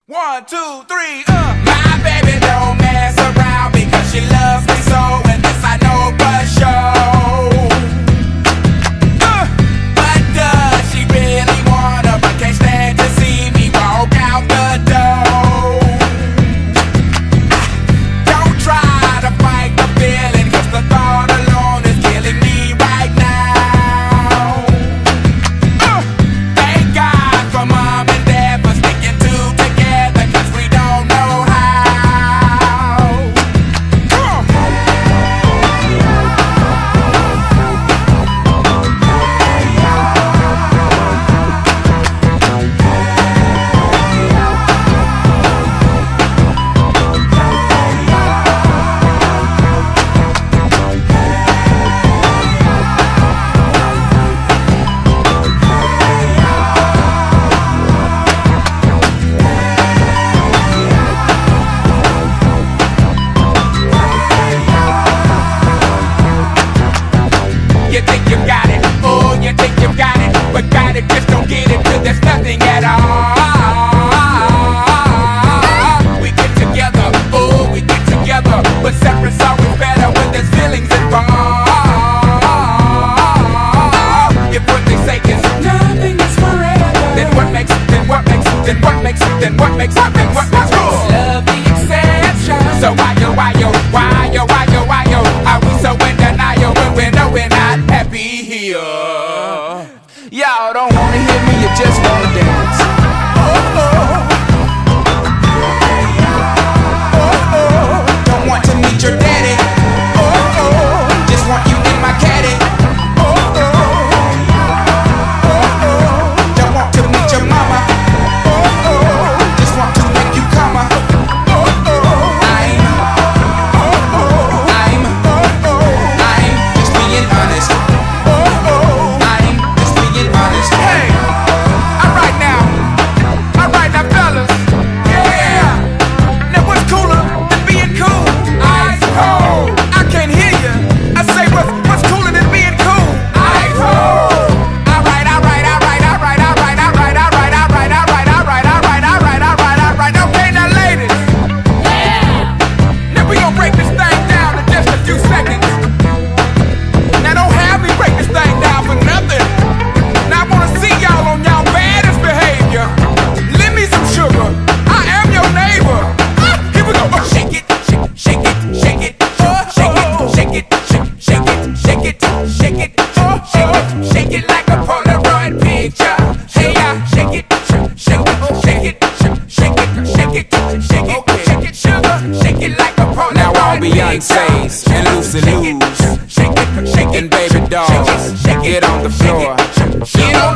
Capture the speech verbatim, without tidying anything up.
One, two, three, uh. My baby don't mess around because she loves me so, and this I know for sure. Uh. But does she really wanna, but can't stand to see me walk out the door? Don't try to fight the feeling, cause the thought alone is killing me right now. Uh. Thank God for mom and dad for sticking two together, cause we don't know how. Come on. You think you got it, oh, you think you got it, but got it, just don't get it, cause there's nothing at all. We get together, oh, we get together, but separate's always better when there's feelings involved. If what they say is nothing is forever, then what makes, then what makes, then what makes, then what makes, what makes, what makes love the exception? So why yo, why yo, why yo, why yo, why yo, are we so in denial when we know we're not happy here? Y'all don't wanna hear me, you just wanna dance. Oh, oh. Oh, oh. Don't want to meet your daddy. Oh, oh. Just want you in my caddy. Oh, oh. Oh, oh. Don't want to meet your mama. Oh, oh. Just want to make you come. Oh, oh. I'm Oh, oh. I'm Oh, oh. I'm just being honest. Oh, oh. I'm just being honest. Hey, alright now, alright now, fellas. Yeah. Now what's cooler than being cool? Ice cold. I can't hear you. I say what's what's cooler than being cool? Ice cold. Alright, alright, alright, alright, alright, alright, alright, alright, alright, alright, alright, alright, alright, alright. Okay, now ladies. Yeah. Now we gonna break this thing down in just a few seconds. Now don't have me break this thing down for nothing. Now I wanna see y'all on y'all baddest behavior. Lend me some sugar. I am your neighbor. Ah, here we go. Oh, shake it, shake, shake it, shake it, oh, shake it, shake it, shake, shake it, shake it, shake it, oh, shake it, shake it like a Polaroid picture. Hey, yeah, shake it, shake, shake it, shake it, shake it, shake it, shake it, shake it, sugar, shake it like a Polaroid picture. Now all Beyonce's and Lucy Lou's and Baby Dolls, get on the floor. Get on